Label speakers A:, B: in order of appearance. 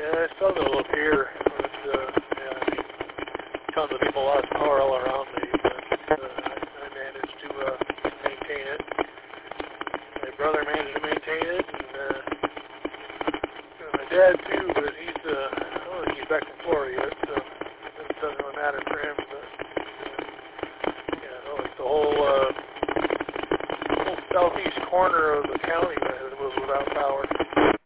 A: Yeah, I struggle up here. Yeah, I mean, tons of people lost power all around me, but I managed to maintain it. My brother managed to maintain it, and my dad too, but he's, I don't think he's back from Florida yet, so it doesn't really matter for him. But yeah, no, it's the whole southeast corner of the county that was without power.